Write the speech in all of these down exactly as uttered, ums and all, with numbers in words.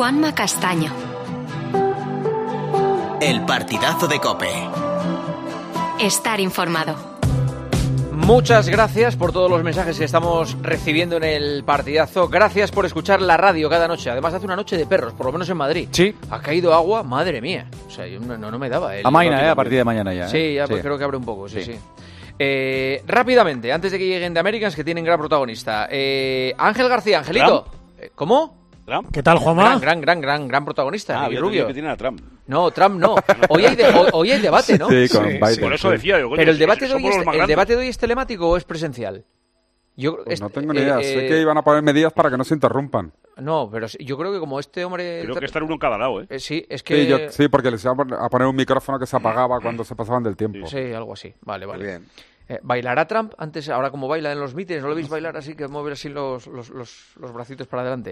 Juanma Castaño. El partidazo de COPE. Estar informado. Muchas gracias por todos los mensajes que estamos recibiendo en el partidazo. Gracias por escuchar la radio cada noche. Además hace una noche de perros, por lo menos en Madrid. Sí. Ha caído agua, madre mía. O sea, yo no, no me daba. El Amaina, eh, a partir de mañana ya. ¿eh? Sí, ya sí. Pues creo que abre un poco, sí, sí. sí. Eh, rápidamente, antes de que lleguen The Americans, que tienen gran protagonista. Eh, Ángel García, Angelito. ¿Trump? ¿Cómo? ¿Trump? ¿Qué tal, Juanma? Gran, gran, gran, gran, gran protagonista. Ah, y había rubio. que tiene a Trump. No, Trump no. Hoy hay, de, hoy, hoy hay debate, ¿no? Sí, con Sí, Biden. sí. Por eso sí. decía yo. Pero el debate, de hoy somos es, los más ¿el grandes. debate de hoy es telemático o es presencial? Yo, Pues es- no tengo ni idea. eh, sé eh, que iban a poner medidas para que no se interrumpan. No, pero sí, yo creo que como este hombre... Creo que está uno en cada lado, ¿eh? Eh, sí, es que... Sí, yo, sí, porque les iban a poner un micrófono que se apagaba cuando se pasaban del tiempo. Sí, algo así. Vale, vale. Muy bien. Eh, ¿Bailará Trump antes, ahora como baila en los mítines? ¿No lo veis bailar así, que mueve así los, los, los, los bracitos para adelante?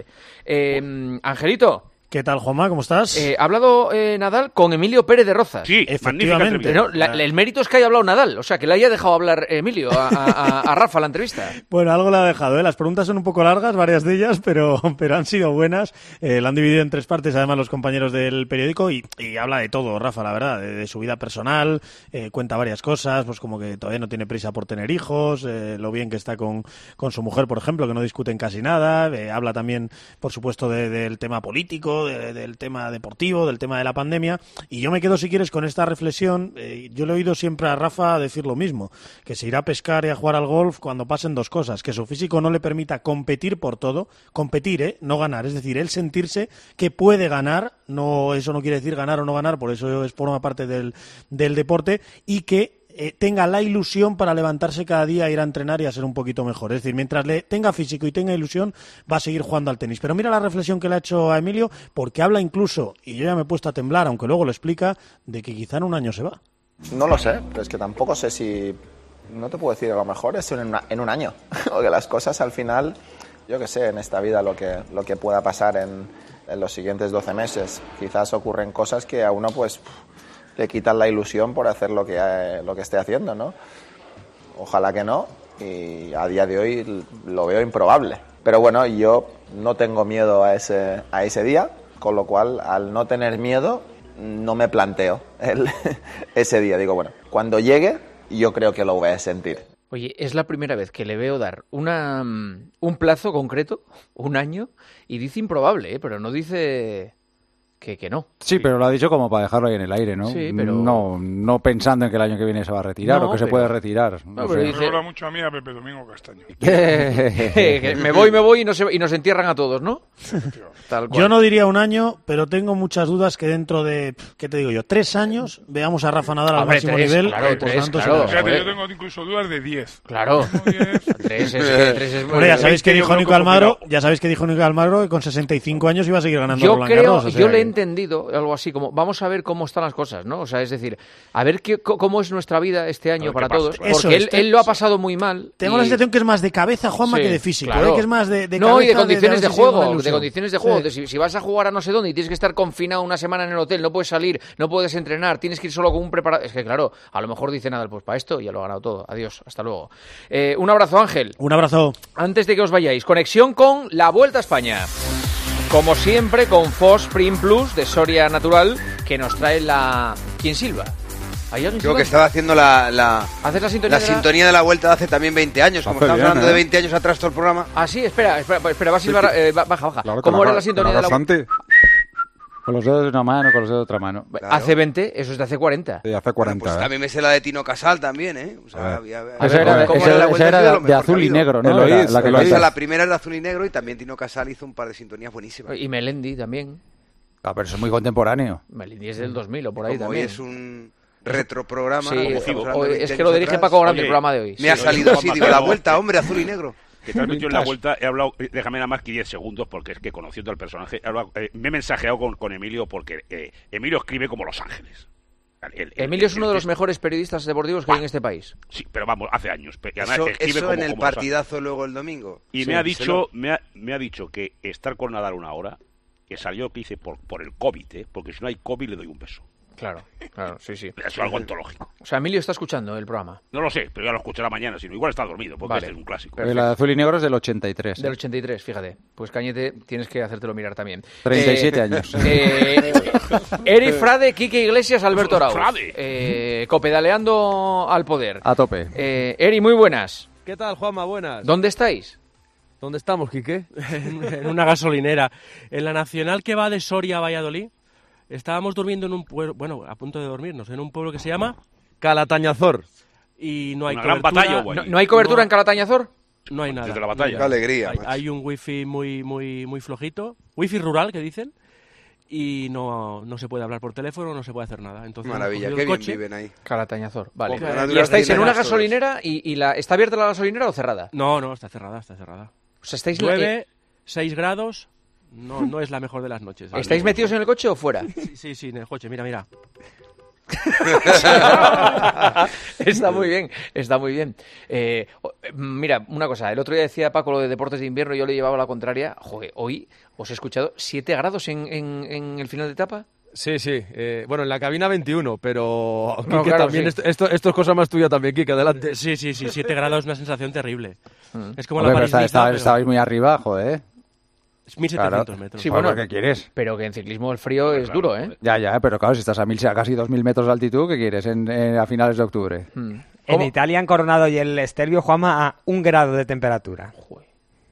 Eh, Angelito, ¿Qué tal, Juanma? ¿Cómo estás? eh, ha hablado eh, Nadal con Emilio Pérez de Rozas. Sí, magnífica Efectivamente. entrevista. No, la- el mérito es que haya hablado Nadal, o sea, que le haya dejado hablar Emilio a, a- a- a Rafa la entrevista. Bueno, algo le ha dejado, ¿eh? Las preguntas son un poco largas, varias de ellas, pero, pero han sido buenas. Eh, la han dividido en tres partes, además, los compañeros del periódico, y, y habla de todo, Rafa, la verdad, de, de su vida personal, eh, cuenta varias cosas, pues como que todavía no tiene prisa por tener hijos, eh, lo bien que está con, con su mujer, por ejemplo, que no discuten casi nada, eh, habla también, por supuesto, de- del tema político, de- del tema deportivo, del tema de la pandemia, y yo me quedo, si quieres, con esta reflexión. Eh, yo le he oído siempre a Rafa decir lo mismo, que se irá a pescar y a jugar al golf cuando pasen dos cosas, que su físico no le permita competir por todo, competir, ¿eh? No ganar, es decir, él sentirse que puede ganar, no, eso no quiere decir ganar o no ganar, por eso es forma parte del, del deporte, y que eh, tenga la ilusión para levantarse cada día, ir a entrenar y a ser un poquito mejor. Es decir, mientras le tenga físico y tenga ilusión, va a seguir jugando al tenis. Pero mira la reflexión que le ha hecho a Emilio, porque habla incluso, y yo ya me he puesto a temblar, aunque luego lo explica, de que quizá en un año se va. No lo sé, pero es que tampoco sé si... No te puedo decir, a lo mejor es en, una- en un año. Porque las cosas al final, yo qué sé, en esta vida lo que, lo que pueda pasar en, en los siguientes doce meses. Quizás ocurren cosas que a uno pues le quitan la ilusión por hacer lo que, eh, lo que esté haciendo, ¿no? Ojalá que no, y a día de hoy lo veo improbable. Pero bueno, yo no tengo miedo a ese, a ese día, con lo cual, al no tener miedo, no me planteo el, ese día. Digo, bueno, cuando llegue, yo creo que lo voy a sentir. Oye, es la primera vez que le veo dar una, mm, un plazo concreto, un año, y dice improbable, ¿eh? Pero no dice que, que no. Sí, pero lo ha dicho como para dejarlo ahí en el aire, ¿no? Sí, pero- No, no pensando en que el año que viene se va a retirar No, o que se pero- puede retirar. No No, sé. pero Me dice- recuerda mucho a mí a Pepe Domingo Castaño. Que me voy, me voy y, no se, y nos entierran a todos, ¿no? Tal cual. Yo no diría un año, pero tengo muchas dudas que dentro de, ¿qué te digo yo? Tres años veamos a Rafa Nadal al Hombre, máximo tres, nivel. claro, por tres, tanto, claro. será- Fíjate, joder. yo tengo incluso dudas de diez. Claro. Como diez. Tres es, que tres es Hombre, ya sabéis que Yo dijo creo Nico que Almagro, combinado. ya sabéis que dijo Nico Almagro que con sesenta y cinco años iba a seguir ganando Yo Roland creo, Garros, o sea yo le he que- entendido algo así como, vamos a ver cómo están las cosas, ¿no? O sea, es decir, a ver qué, co- cómo es nuestra vida este año ver para qué pasa, todos, claro. Eso porque es, él, te- él lo ha pasado muy mal. Tengo y- la sensación que es más de cabeza, Juanma, Sí, que de físico, claro. ¿eh? Que es más de, de no, cabeza, y de condiciones de, ver si sigue con la juego, de ilusión. condiciones de juego. Sí. De si, si vas a jugar a no sé dónde y tienes que estar confinado una semana en el hotel, no puedes salir, no puedes entrenar, tienes que ir solo con un preparado. Es que claro, a lo mejor dice nada, pues para esto ya lo ha ganado todo. Adiós, hasta luego. Eh, un abrazo, Ángel. Un abrazo. Antes de que os vayáis, conexión con la Vuelta a España. Como siempre, con Fos Prim Plus de Soria Natural, que nos trae la... ¿Quién silba? ¿Hay alguien Creo silbando? que estaba haciendo la, la, ¿Haces la sintonía la de la- sintonía de la vuelta de hace también veinte años. Como Hace estamos bien, hablando ¿eh? de veinte años atrás todo el programa. Ah, sí, espera, espera, espera va a silbar... eh, ba- baja, baja. Claro, ¿Cómo con era la- la sintonía con de la... rasante. Con los dedos de una mano, con los dedos de otra mano. Claro. Hace veinte, eso es de hace cuarenta. Sí, hace Bueno, cuarenta. pues ¿eh? también me sé la de Tino Casal también, ¿eh? O A sea, ver. había, había- A Esa ver, era, a ver, esa ¿cómo era- era la esa era vuelta? Ha sido lo de mejor azul que ha y habido. negro, ¿no? Eloís, La, la que lo Esa, hizo. la primera es de azul y negro y también Tino Casal hizo un par de sintonías buenísimas. Y Melendi también. Ah, pero eso es muy contemporáneo. Melendi es del dos mil o por ahí Como también. hoy es un retroprograma. Sí, ¿no? o- Como estamos o- hablando de es veinte que lo años dirige atrás. Paco Grande Oye, el programa de hoy. Me ha Sí, salido oye, así, Juanma, digo, la pero- vuelta, hombre, azul y negro. Que te has metido en la vuelta, he hablado, eh, déjame nada más que diez segundos, porque es que conociendo al personaje, he hablado, eh, me he mensajeado con, con Emilio, porque eh, Emilio escribe como Los Ángeles. El- el- Emilio es el- uno de el- los mejores periodistas deportivos que hay en este país. Sí, pero vamos, hace años. Y además Eso, escribe eso como- en el como Los Ángeles. partidazo luego el domingo. Y Sí, me ha díselo. dicho, me ha, me ha dicho que estar con Nadal una hora, que salió que hice por, por el COVID, ¿eh? Porque si no hay COVID le doy un beso. Claro, claro, sí, sí. Es algo antológico. O sea, Emilio está escuchando el programa. No lo sé, pero ya lo escuchará mañana, sino igual está dormido, porque Vale. este es un clásico. El azul y negro es del ochenta y tres. Del ochenta y tres, fíjate. Pues Cañete, tienes que hacértelo mirar también. treinta y siete Eh, años. Eh, Eri Frade, Quique Iglesias, Alberto Arauz. Frade. Eh, copedaleando al poder. A tope. Eh, Eri, muy buenas. ¿Qué tal, Juanma? Buenas. ¿Dónde estáis? ¿Dónde estamos, Quique? en, en una gasolinera. En la nacional que va de Soria a Valladolid, estábamos durmiendo en un pueblo, bueno, a punto de dormirnos, en un pueblo que se llama Calatañazor. Y no hay Una gran cobertura. batalla, güey. ¿No, no hay cobertura No. en Calatañazor? No hay nada. Desde la batalla. No hay Qué alegría, Hay, macho. hay un wifi muy, muy, muy flojito. Wifi rural, que dicen. Y no, no se puede hablar por teléfono, no se puede hacer nada. Entonces, hemos Maravilla, cogido qué el bien coche. viven ahí. Calatañazor, vale. Como una de ¿Y las estáis en una primeras gasolinera y, y la, está abierta la gasolinera o cerrada? No, no, está cerrada, está cerrada. O sea, estáis, Llueve, seis grados. No, no es la mejor de las noches. eh, ¿estáis metidos en el coche o fuera? Sí, sí, sí, en el coche, mira, mira. Está muy bien, está muy bien. Eh, o- mira, una cosa, el otro día decía Paco lo de deportes de invierno, yo le llevaba la contraria. Joder, hoy os he escuchado siete grados en, en, en el final de etapa. Sí, sí. eh, bueno, en la cabina veintiuno, pero No, Quique claro, también. sí. Esto, esto, esto es cosa más tuya también, Quique, adelante. Sí, sí, sí. siete grados es una sensación terrible. Es como Hombre, la pero está- París-Niza, está- pero estabais muy arriba, joder. es mil setecientos Claro. metros. Sí, Joder, bueno, ¿qué quieres? pero que en ciclismo el frío es duro, ¿eh? Ya, ya, pero claro, si estás a, mil, a casi dos mil metros de altitud, ¿qué quieres en, en- a finales de octubre? Mm. En ¿Cómo? Italia han coronado y el Stelvio, Juanma, a un grado de temperatura. Joder.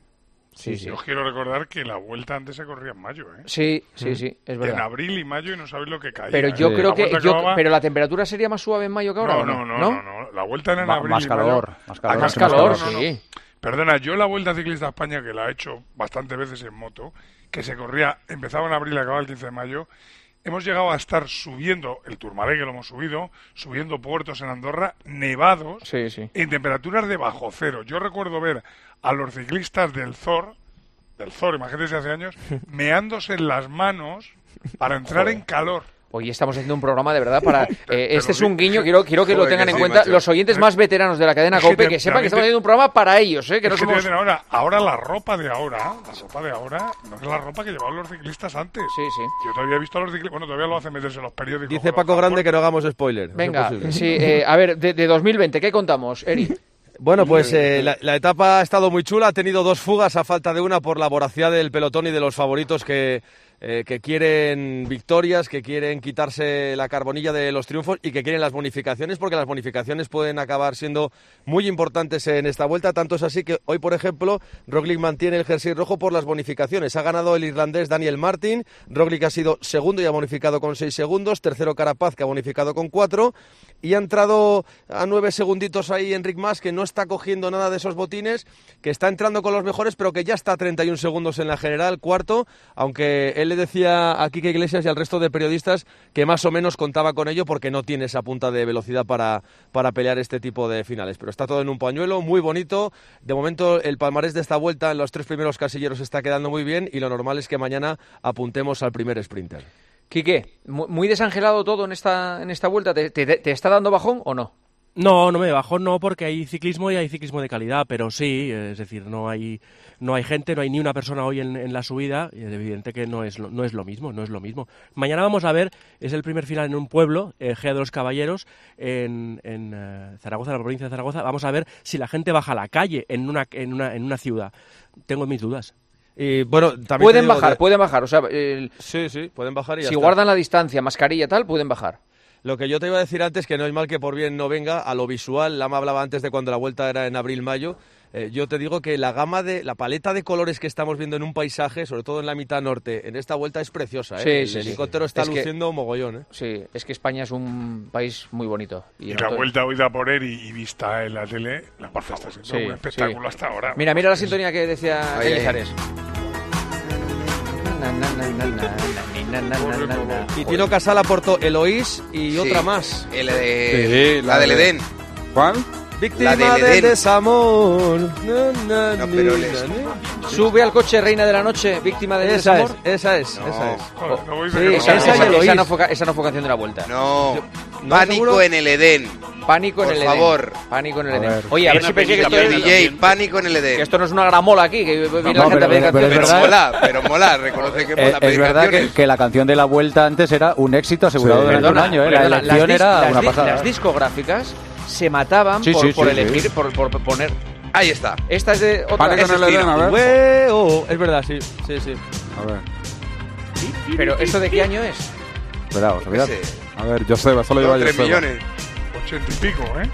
Sí, sí. Yo os quiero recordar que la vuelta antes se corría en mayo, ¿eh? Sí, sí, sí, es En verdad. abril y mayo y no sabéis lo que caía. Pero ¿eh? yo Sí. creo La que vuelta yo, acababa- pero la temperatura sería más suave en mayo que ahora, No, ¿o no, no, no, no. La vuelta era en Va- abril más y calor, mayo. más calor, Ah, más más calor, no, no, no. sí. Perdona, yo la Vuelta Ciclista a España, que la he hecho bastantes veces en moto, que se corría, empezaba en abril y acababa el quince de mayo, hemos llegado a estar subiendo, el Tourmalet que lo hemos subido, subiendo puertos en Andorra, nevados, Sí, sí. en temperaturas de bajo cero. Yo recuerdo ver a los ciclistas del Z O R, del Z O R, imagínense hace años, meándose en las manos para entrar en calor. Hoy estamos haciendo un programa de verdad para... eh, Pero este es di- un guiño, quiero, quiero que lo Joder, tengan que en sí, cuenta macho. los oyentes más veteranos de la cadena Es que COPE, te- que sepan que también estamos te- haciendo un programa para ellos, ¿eh? Que no Es que te somos... dicen ahora, ahora la ropa de ahora, la ropa de ahora, no es la ropa que llevaban los ciclistas antes. Sí, sí. Yo todavía he visto a los ciclistas, bueno, todavía lo hacen meterse en los periódicos. Dice con Paco los Grande zapatos. que no hagamos spoiler. no es Venga, posible. sí, eh, a ver, de, de dos mil veinte, ¿qué contamos, Eri? Bueno, pues eh, la, la etapa ha estado muy chula, ha tenido dos fugas a falta de una por la voracidad del pelotón y de los favoritos que, eh, que quieren victorias, que quieren quitarse la carbonilla de los triunfos y que quieren las bonificaciones, porque las bonificaciones pueden acabar siendo muy importantes en esta vuelta. Tanto es así que hoy, por ejemplo, Roglic mantiene el jersey rojo por las bonificaciones. Ha ganado el irlandés Daniel Martin, Roglic ha sido segundo y ha bonificado con seis segundos, tercero Carapaz, que ha bonificado con cuatro, y ha entrado a nueve segunditos ahí Enric Mas, que no está cogiendo nada de esos botines, que está entrando con los mejores, pero que ya está a treinta y un segundos en la general, cuarto, aunque él le decía a Quique Iglesias y al resto de periodistas que más o menos contaba con ello porque no tiene esa punta de velocidad para, para pelear este tipo de finales. Pero está todo en un pañuelo, muy bonito. De momento el palmarés de esta vuelta en los tres primeros casilleros está quedando muy bien y lo normal es que mañana apuntemos al primer sprinter. Quique, mu- muy desangelado todo en esta, en esta vuelta. ¿Te, te, te está dando bajón o no? No, no me bajo, no, porque hay ciclismo y hay ciclismo de calidad, pero sí, es decir, no hay no hay gente, no hay ni una persona hoy en, en la subida, y es evidente que no es, lo, no es lo mismo, no es lo mismo. Mañana vamos a ver, es el primer final en un pueblo, eh, Gea de los Caballeros, en, en uh, Zaragoza, en la provincia de Zaragoza, vamos a ver si la gente baja a la calle en una, en una, en una ciudad. Tengo mis dudas. Y bueno, también Pueden te digo bajar, de- pueden bajar. O sea, el- Sí, sí, pueden bajar y ya si está. guardan la distancia, mascarilla, tal, pueden bajar. Lo que yo te iba a decir antes, que no es mal que por bien no venga, a lo visual, Lama hablaba antes de cuando la vuelta era en abril-mayo, eh, yo te digo que la gama de, la paleta de colores que estamos viendo en un paisaje, sobre todo en la mitad norte, en esta vuelta es preciosa, ¿eh? Sí, El sí, sí. helicóptero está Es que- luciendo mogollón, ¿eh? Sí, es que España es un país muy bonito. Y en la todo- vuelta oída por él y, y vista en la tele, la por está siendo Sí, un espectáculo sí. hasta ahora. Mira, mira la sintonía que decía Ahí, ahí. Cañizares. Y Tino Casal aportó Eloís y Sí, otra más. el de- Sí, la, la del de- Edén. ¿Cuál? Víctima del del Edén. desamor. Na, na, No, pero ni, les- na, ni. Sube al coche, reina de la noche, víctima del Esa desamor. es, esa es, No. esa es. Joder, no voy a Sí, decir que Esa, no. esa esa- y Eloís. esa no fue, ca- esa no fue canción de la vuelta. No, ¿No, Pánico seguro? en el Edén. Pánico en Por el favor. Edén. Pánico en el A Edén. ver. Oye, a ver si pensé que esto, D es, J, pánico en el Edén. que esto no es una gramola aquí, que viene no, la gente pero- a pedir pero- pero canciones. es Pero verdad- mola, pero mola, reconoce que Eh, mola. es pedir verdad que, canciones. que la canción de la vuelta antes era un éxito asegurado Sí, durante perdona, un año, ¿eh? perdona, la elección las, dis- era las una di- pasada. las discográficas se mataban Sí, por, sí, por sí, elegir, sí. Por, por poner. Ahí está. Esta es de otra. Pánico en ese el Edén, estilo. a ver. Hueo. Es verdad, sí, sí, sí. A ver, Pero ¿esto de qué año es? Espera, os mirad. Ese, a ver, Joseba, solo lleva dos, tres Joseba. millones. Ochenta y pico, ¿eh?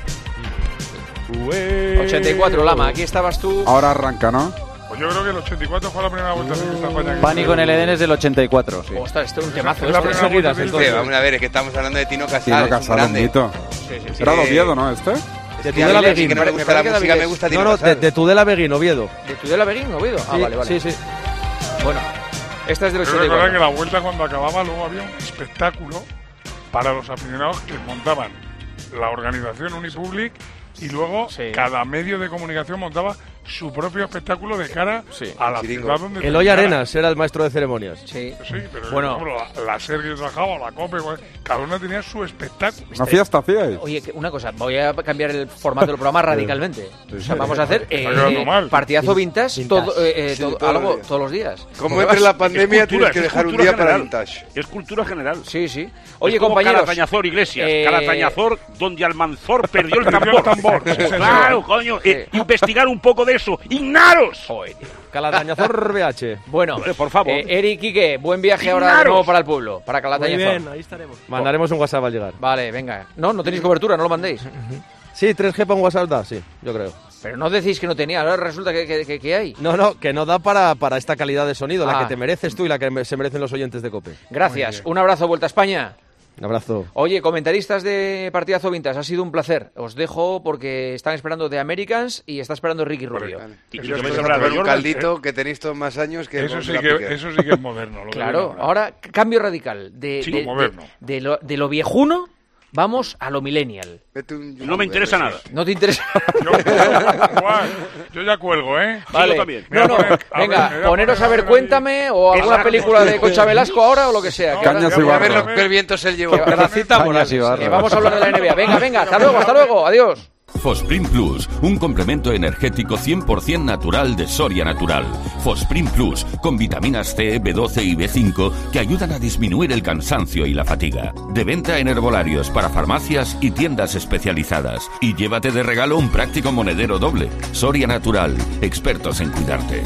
ochenta y cuatro, Lama, aquí estabas tú. Ahora arranca, ¿no? Pues yo creo que el ochenta y cuatro fue la primera vuelta ciclista a España. que Pánico en el Edén es del ochenta y cuatro, sí. Ostras, esto es un temazo. Es la Este. primera seguidas, vuelta entonces. Sí, vamos a ver, es que estamos hablando de Tino Casal, Tino es un Casal, un grande. mito. Sí, sí, sí. Era de Eh, Oviedo, ¿no? ¿Este? Es De que a Tudela mí sí Beguín, que no me me gusta parece la que música, David me es- gusta No, Tino no, de, Casal. de Tudela Beguín, Oviedo. ¿De Tudela Beguín, Oviedo? Ah, Sí, vale, vale. Sí, sí. Bueno, esta es del Quiero ochenta y recordar que cuatro. la vuelta cuando acababa luego había un espectáculo para los aficionados que montaban la organización Unipublic y luego Sí. cada medio de comunicación montaba su propio espectáculo de cara Sí. a la Chiringo. ciudad donde Eloy terminara. Arenas era el maestro de ceremonias. Sí. Sí, pero Bueno. bueno, la, la SER que trabajaba, la COPE, pues, cada una tenía su espectáculo. ¿Una fiesta hacíais? Oye, que una cosa, voy a cambiar el formato del programa radicalmente. O sea, vamos a hacer eh, Está quedando mal. partidazo vintage, todo, eh, eh, Sí, todo- todos los algo días. todos los días. Como Porque entre vas- la pandemia es cultura, tienes que es dejar un cultura día para general. vintage. Es cultura general. Sí, sí. Oye, Es como compañeros. Calatañazor Iglesias. eh, Calatañazor, donde Almanzor perdió el Perdió tambor. el tambor, sí, señor. Claro, coño. eh, investigar un poco de eso. ¡Ignaros! Joder, tío. Calatañazor B H. Bueno, Hombre, por favor. eh, Eric Quique, buen viaje ahora de Ignaros. nuevo para el pueblo, para Calatañazor. ahí estaremos. Mandaremos un WhatsApp al llegar. Vale, venga. No, no tenéis cobertura, no lo mandéis. Sí, tres G para un WhatsApp da, sí, yo creo. Pero no decís que no tenía, ahora resulta que, que, que- que hay. No, no, que no da para, para esta calidad de sonido, Ah. la que te mereces tú y la que me- se merecen los oyentes de COPE. Gracias. Un abrazo, Vuelta a España. Un abrazo. Oye, comentaristas de Partidazo Vintas, ha sido un placer. Os dejo porque están esperando The Americans y está esperando Ricky Rubio. Vale. Y Eso yo sí me que- sobra Con un Jordan, caldito que tenéis todos más años que Eso con sí la que, pica. eso sí que es moderno. Lo Claro, digo ahora cambio radical. De, Sí, de, moderno. de- de lo, de lo viejuno, vamos a lo millennial. Vete un- No me interesa Sí. nada. ¿No te interesa? Yo, igual, yo ya cuelgo, ¿eh? Vale. yo también. No, no, Me voy a poner- a venga, ver, me voy a poneros poner a ver ahí. Cuéntame o alguna Exacto. película de Concha Velasco ahora o lo que sea. No, que ahora- Cañas y ya voy A ver barro. los qué vientos se llevó. que- Gracita Cañas Morales. y barro. que vamos a hablar de la N B A. Venga, venga, hasta luego, hasta luego, adiós. Fosprint Plus, un complemento energético cien por ciento natural de Soria Natural. Fosprint Plus, con vitaminas C, B doce y B cinco que ayudan a disminuir el cansancio y la fatiga. De venta en herbolarios para farmacias y tiendas especializadas. Y llévate de regalo un práctico monedero doble. Soria Natural, expertos en cuidarte.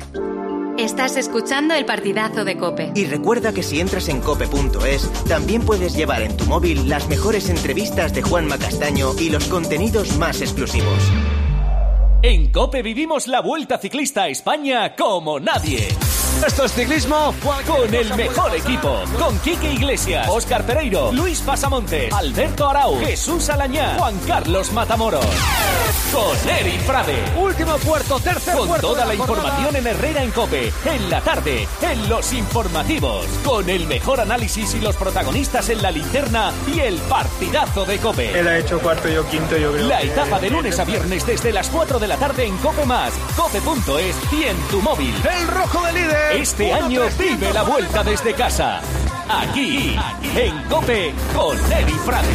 Estás escuchando el partidazo de COPE. Y recuerda que si entras en cope punto es, también puedes llevar en tu móvil las mejores entrevistas de Juanma Castaño y los contenidos más exclusivos. En COPE vivimos la Vuelta Ciclista a España como nadie. Esto es ciclismo con el mejor equipo. Con Quique Iglesias, Óscar Pereiro, Luis Pasamontes, Alberto Arau, Jesús Alañá, Juan Carlos Matamoros. Con Eri Frade. Último puerto, tercer Con puerto toda la información en Herrera en COPE. En la tarde, en los informativos. Con el mejor análisis y los protagonistas en la linterna y el partidazo de COPE. Él ha hecho cuarto, yo quinto, yo creo. La que- etapa de lunes a viernes desde las cuatro de la tarde en COPE más, cope punto es y en tu móvil. El rojo de líder. Este año vive la vuelta desde casa. Aquí, en COPE, con Eri Frade.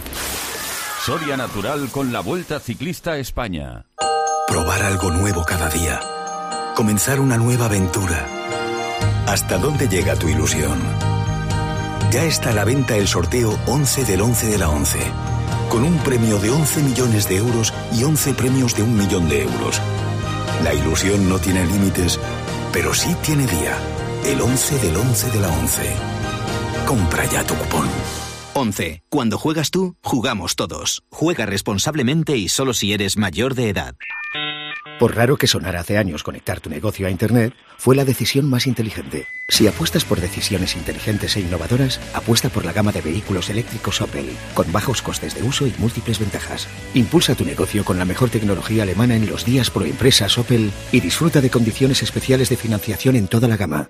Soria Natural con la Vuelta Ciclista a España. Probar algo nuevo cada día. Comenzar una nueva aventura. ¿Hasta dónde llega tu ilusión? Ya está a la venta el sorteo once del once de la once. Con un premio de once millones de euros y once premios de un millón de euros. La ilusión no tiene límites, pero sí tiene día. El once del once de la once. Compra ya tu cupón. once. Cuando juegas tú, jugamos todos. Juega responsablemente y solo si eres mayor de edad. Por raro que sonara hace años conectar tu negocio a Internet, fue la decisión más inteligente. Si apuestas por decisiones inteligentes e innovadoras, apuesta por la gama de vehículos eléctricos Opel, con bajos costes de uso y múltiples ventajas. Impulsa tu negocio con la mejor tecnología alemana en los días pro empresas Opel y disfruta de condiciones especiales de financiación en toda la gama.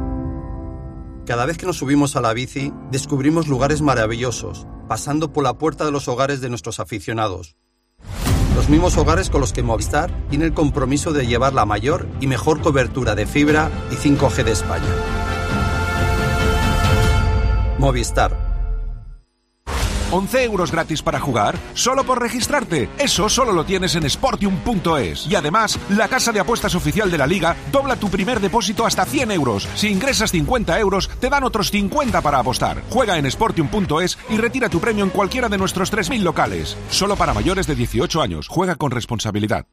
Cada vez que nos subimos a la bici, descubrimos lugares maravillosos, pasando por la puerta de los hogares de nuestros aficionados. Los mismos hogares con los que Movistar tiene el compromiso de llevar la mayor y mejor cobertura de fibra y cinco G de España. Movistar. ¿once euros gratis para jugar? ¿Solo por registrarte? Eso solo lo tienes en Sportium punto es. Y además, la casa de apuestas oficial de la Liga dobla tu primer depósito hasta cien euros. Si ingresas cincuenta euros, te dan otros cincuenta para apostar. Juega en Sportium punto es y retira tu premio en cualquiera de nuestros tres mil locales. Solo para mayores de dieciocho años. Juega con responsabilidad.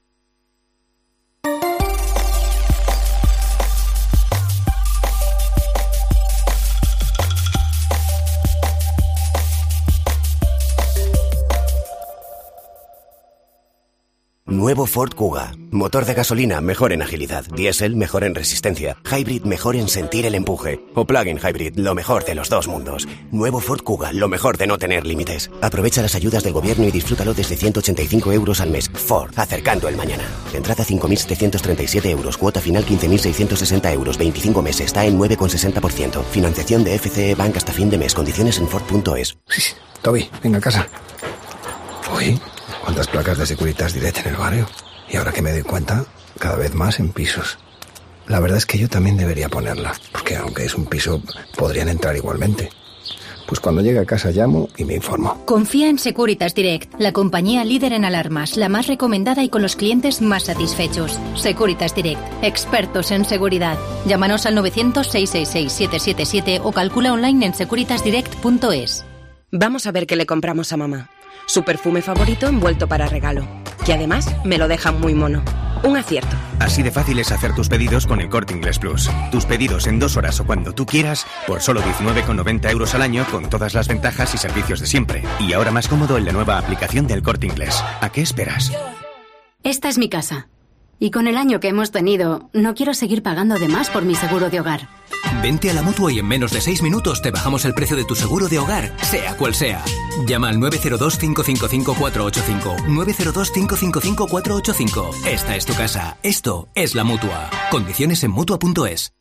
Nuevo Ford Kuga. Motor de gasolina mejor en agilidad. Diésel mejor en resistencia. Hybrid mejor en sentir el empuje. O plug-in hybrid, lo mejor de los dos mundos. Nuevo Ford Kuga, lo mejor de no tener límites. Aprovecha las ayudas del gobierno y disfrútalo desde ciento ochenta y cinco euros al mes. Ford, acercando el mañana. Entrada cinco mil setecientos treinta y siete euros. Cuota final quince mil seiscientos sesenta euros. veinticinco meses. Está en nueve coma sesenta por ciento. Financiación de F C E Bank hasta fin de mes. Condiciones en Ford punto es. Toby, venga a casa. Uy, ¿cuántas placas de Securitas Direct en el barrio? Y ahora que me doy cuenta, cada vez más en pisos. La verdad es que yo también debería ponerla, porque aunque es un piso, podrían entrar igualmente. Pues cuando llegue a casa llamo y me informo. Confía en Securitas Direct, la compañía líder en alarmas, la más recomendada y con los clientes más satisfechos. Securitas Direct, expertos en seguridad. Llámanos al novecientos, seiscientos sesenta y seis, setecientos setenta y siete o calcula online en securitas direct punto es. Vamos a ver qué le compramos a mamá. Su perfume favorito envuelto para regalo. Y además me lo deja muy mono. Un acierto. Así de fácil es hacer tus pedidos con el Corte Inglés Plus. Tus pedidos en dos horas o cuando tú quieras por solo diecinueve con noventa euros al año con todas las ventajas y servicios de siempre. Y ahora más cómodo en la nueva aplicación del Corte Inglés. ¿A qué esperas? Esta es mi casa. Y con el año que hemos tenido, no quiero seguir pagando de más por mi seguro de hogar. Vente a la Mutua y en menos de seis minutos te bajamos el precio de tu seguro de hogar, sea cual sea. Llama al nueve cero dos, cinco cinco cinco, cuatro ocho cinco. nueve cero dos, cinco cinco cinco, cuatro ocho cinco. Esta es tu casa. Esto es la Mutua. Condiciones en Mutua punto es.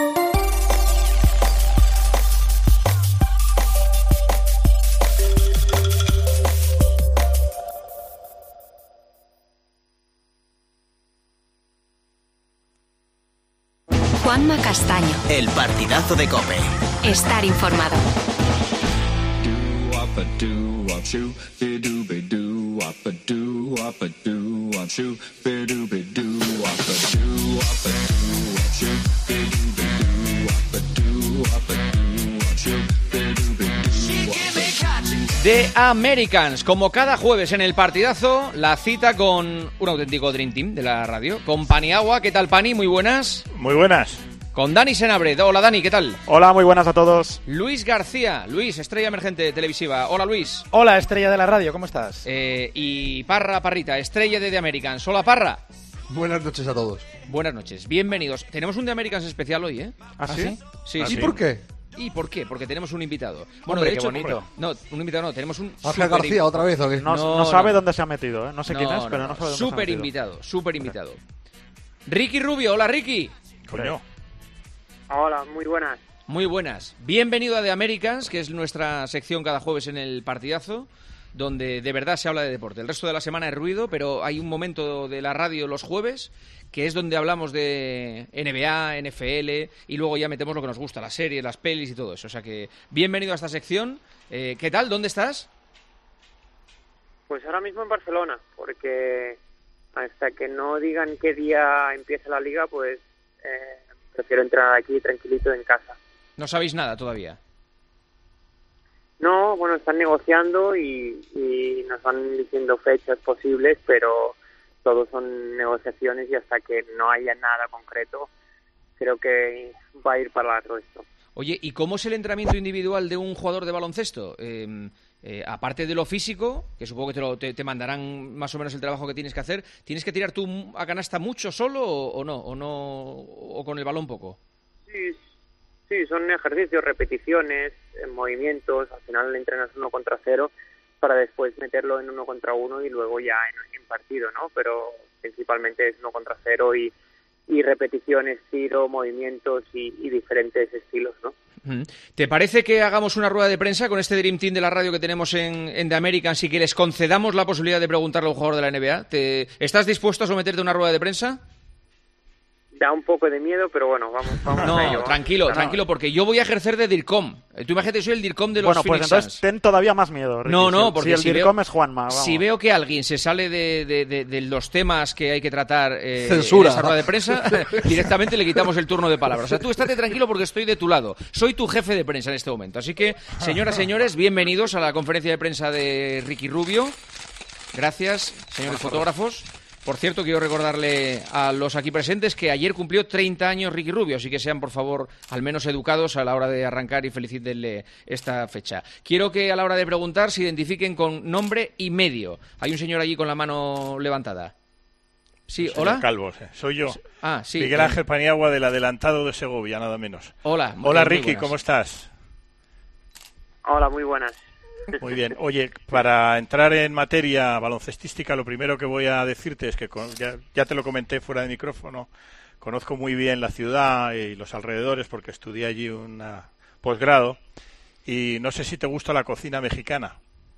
Juanma Castaño. El partidazo de COPE. Estar informado. The Americans, como cada jueves en el partidazo, la cita con un auténtico Dream Team de la radio. Con Paniagua, ¿qué tal, Pani? Muy buenas. Muy buenas. Con Dani Senabre. Hola, Dani, ¿qué tal? Hola, muy buenas a todos. Luis García. Luis, estrella emergente televisiva. Hola, Luis. Hola, estrella de la radio, ¿cómo estás? Eh, y Parra Parrita, estrella de The Americans. Hola, Parra. Buenas noches a todos. Buenas noches, bienvenidos. Tenemos un The Americans especial hoy, ¿eh? ¿Ah, sí? Sí, ¿Ah, sí. ¿Y por qué? ¿Y por qué? Porque tenemos un invitado. Bueno, Hombre, de hecho, qué bonito. No, un invitado no, tenemos un Ángel García, ¿otra vez o qué? No, no, no sabe no. dónde se ha metido, ¿eh? No sé no, quién es, no, pero no, no sabe dónde super se ha metido. invitado, súper invitado. Ricky Rubio, hola Ricky. Coño. Hola, muy buenas. Muy buenas. Bienvenido a The Americans, que es nuestra sección cada jueves en el partidazo, donde de verdad se habla de deporte. El resto de la semana es ruido, pero hay un momento de la radio los jueves que es donde hablamos de N B A, N F L, y luego ya metemos lo que nos gusta, las series, las pelis y todo eso. O sea que, bienvenido a esta sección. Eh, ¿Qué tal? ¿Dónde estás? Pues ahora mismo en Barcelona, porque hasta que no digan qué día empieza la liga, pues eh, prefiero entrar aquí tranquilito en casa. ¿No sabéis nada todavía? No, bueno, están negociando y, y nos van diciendo fechas posibles, pero todo son negociaciones y hasta que no haya nada concreto, creo que va a ir para largo esto. Oye, ¿y cómo es el entrenamiento individual de un jugador de baloncesto? Eh, eh, aparte de lo físico, que supongo que te, lo, te, te mandarán más o menos el trabajo que tienes que hacer, ¿tienes que tirar tú a canasta mucho solo o, o no? ¿O no o con el balón poco? Sí, sí, son ejercicios, repeticiones, movimientos, al final entrenas uno contra cero para después meterlo en uno contra uno y luego ya en, en partido, ¿no? Pero principalmente es uno contra cero y, y repeticiones, tiro, movimientos y, y diferentes estilos, ¿no? ¿Te parece que hagamos una rueda de prensa con este Dream Team de la radio que tenemos en, en The Americans y que les concedamos la posibilidad de preguntarle a un jugador de la N B A? ¿Te, ¿Estás dispuesto a someterte a una rueda de prensa? da un poco de miedo, pero bueno, vamos, vamos No, a ello. tranquilo, No, no. tranquilo, porque yo voy a ejercer de DIRCOM. Tú imagínate, soy el DIRCOM de los Bueno, pues Phoenix entonces Suns. ten todavía más miedo, Ricky. No, no, Si- porque si el si DIRCOM veo, es Juanma, vamos. si veo que alguien se sale de, de- de- de los temas que hay que tratar eh, Censura. en esa rueda de prensa, directamente le quitamos el turno de palabra. O sea, tú estate tranquilo porque estoy de tu lado. Soy tu jefe de prensa en este momento. Así que, señoras, señores, bienvenidos a la conferencia de prensa de Ricky Rubio. Gracias, señores fotógrafos. Por cierto, quiero recordarle a los aquí presentes que ayer cumplió treinta años Ricky Rubio, así que sean, por favor, al menos educados a la hora de arrancar y felicítenle esta fecha. Quiero que a la hora de preguntar se identifiquen con nombre y medio. Hay un señor allí con la mano levantada. Sí, Señor hola. Calvo, eh, soy yo. Ah, sí. Miguel eh, Ángel Paniagua, del adelantado de Segovia, nada menos. Hola. Hola, eh, muy Ricky, buenas. ¿cómo estás? Hola, muy buenas. Muy bien. Oye, para entrar en materia baloncestística, lo primero que voy a decirte es que con- ya, ya te lo comenté fuera de micrófono. Conozco muy bien la ciudad y los alrededores porque estudié allí un posgrado. Y no sé si te gusta la cocina mexicana.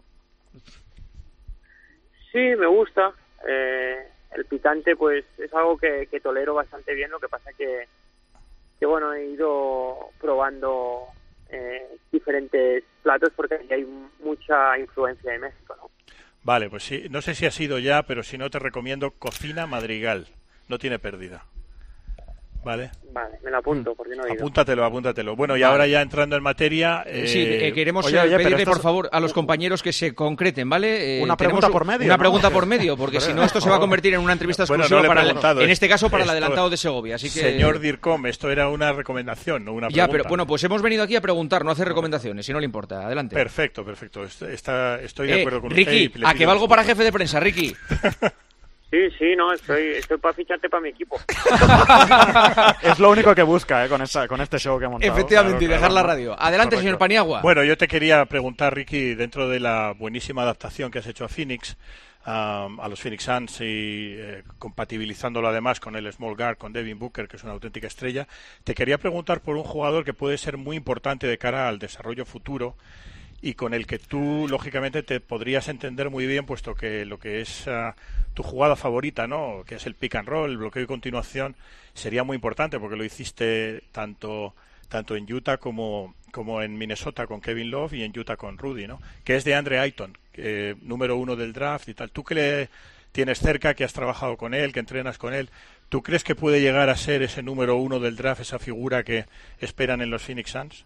Sí, me gusta. Eh, el picante, pues, es algo que, que tolero bastante bien. Lo que pasa que, que bueno, he ido probando eh, diferentes platos porque ahí hay mucha influencia de México, ¿no? Vale, pues sí, no sé si has ido ya, pero si no te recomiendo Cocina Madrigal. No tiene pérdida. ¿Vale? Vale, me lo apunto porque no he ido. Apúntatelo, apúntatelo. Bueno, y Vale. ahora ya entrando en materia... eh, Sí, eh, queremos oye, eh, oye, pero pedirle, esto por es- favor, a los compañeros que se concreten, ¿vale? Eh, Una tenemos pregunta por medio, Una ¿no? pregunta por medio, porque si no, esto se va a convertir en una entrevista Bueno, exclusiva no le he para, el- preguntado, en es- este caso, para el esto- adelantado de Segovia. Así que... Señor Dircom, esto era una recomendación, no una Ya, pregunta. pero bueno, pues hemos venido aquí a preguntar, no a hacer recomendaciones, si no le importa. Adelante. Perfecto, perfecto. Est- Está, estoy de Eh, acuerdo con usted. Ricky, y le a pido que valgo disculpas. para jefe de prensa, Ricky. Sí, sí, no, estoy, estoy para ficharte para mi equipo. Es lo único que busca, ¿eh? con, esta, con este show que ha montado. Efectivamente, y Claro, dejar la claro. radio. Adelante, Correcto. señor Paniagua. Bueno, yo te quería preguntar, Ricky, dentro de la buenísima adaptación que has hecho a Phoenix, um, a los Phoenix Suns, y eh, compatibilizándolo además con el Small Guard, con Devin Booker, que es una auténtica estrella, te quería preguntar por un jugador que puede ser muy importante de cara al desarrollo futuro y con el que tú, lógicamente, te podrías entender muy bien, puesto que lo que es ah, tu jugada favorita, ¿no?, que es el pick and roll, el bloqueo y continuación, sería muy importante, porque lo hiciste tanto tanto en Utah como, como en Minnesota con Kevin Love y en Utah con Rudy, ¿no?, que es de Andre Ayton, eh, número uno del draft y tal. Tú que le tienes cerca, que has trabajado con él, que entrenas con él, ¿tú crees que puede llegar a ser ese número uno del draft, esa figura que esperan en los Phoenix Suns?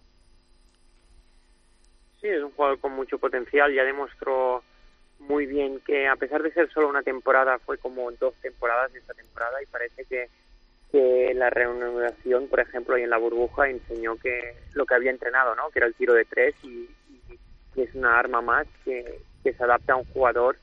Sí, es un jugador con mucho potencial, ya demostró muy bien que a pesar de ser solo una temporada, fue como dos temporadas de esta temporada y parece que, que la reanudación, por ejemplo, y en la burbuja enseñó que lo que había entrenado, ¿no?, que era el tiro de tres y, y, y es una arma más que, que se adapta a un jugador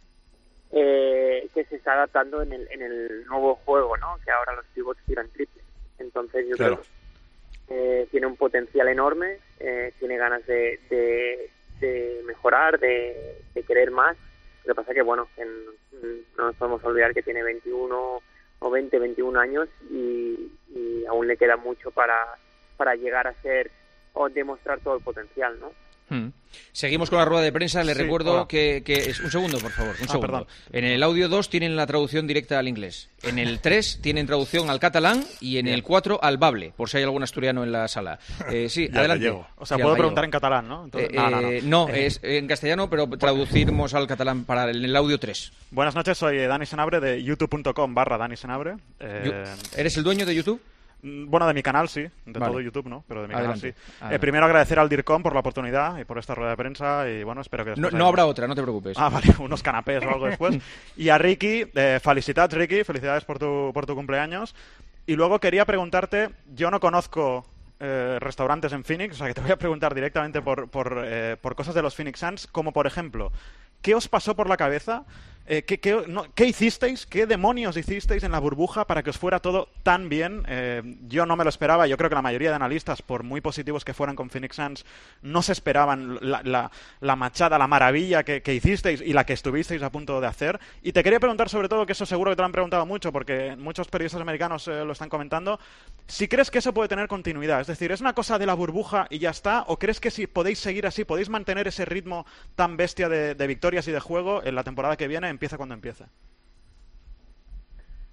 eh, que se está adaptando en el, en el nuevo juego, ¿no?, que ahora los pivots tiran triple. Entonces yo Claro. creo que Eh, tiene un potencial enorme, eh, tiene ganas de, de, de mejorar, de, de querer más. Lo que pasa que, bueno, en, no nos podemos olvidar que tiene veintiuno o veinte, veintiún años y, y aún le queda mucho para, para llegar a ser o demostrar todo el potencial, ¿no? Hmm. Seguimos con la rueda de prensa. Le Sí, recuerdo hola. que, que es un segundo, por favor, un Ah, segundo. perdón. En el audio dos tienen la traducción directa al inglés. En el tres tienen traducción al catalán y en el cuatro al bable, por si hay algún asturiano en la sala. Eh, sí, Ya, adelante. gallego. O sea, Sí, puedo al preguntar gallego. en catalán, ¿no? Entonces, Eh, no, no, no. eh, no, Eh, es en castellano, pero traduciremos al catalán para el, el audio tres. Buenas noches, soy Dani Senabre de youtube punto com barra Dani Senabre. Eh, Yo- ¿Eres el dueño de YouTube? Mm, Bueno, de mi canal sí, de Vale. todo YouTube, ¿no? Pero de mi Adelante, canal sí. adelante. Eh, primero agradecer al DIRCOM por la oportunidad y por esta rueda de prensa y bueno, espero que No, después no haya- habrá otra, no te preocupes. Ah, vale, unos canapés o algo después. Y a Ricky, eh, felicitats Ricky, felicidades por tu, por tu cumpleaños. Y luego quería preguntarte, yo no conozco eh, restaurantes en Phoenix, o sea que te voy a preguntar directamente por, por, eh, por cosas de los Phoenix Suns, como por ejemplo, ¿qué os pasó por la cabeza? Eh, ¿qué, qué, no, ¿Qué hicisteis? ¿Qué demonios hicisteis en la burbuja para que os fuera todo tan bien? Eh, yo no me lo esperaba. Yo creo que la mayoría de analistas, por muy positivos que fueran con Phoenix Suns, no se esperaban la, la, la machada, la maravilla que, que hicisteis y la que estuvisteis a punto de hacer. Y te quería preguntar sobre todo, que eso seguro que te lo han preguntado mucho, porque muchos periodistas americanos eh, lo están comentando, si crees que eso puede tener continuidad. Es decir, ¿es una cosa de la burbuja y ya está? ¿O crees que si podéis seguir así, podéis mantener ese ritmo tan bestia de, de victorias y de juego en la temporada que viene, empieza cuando empiece?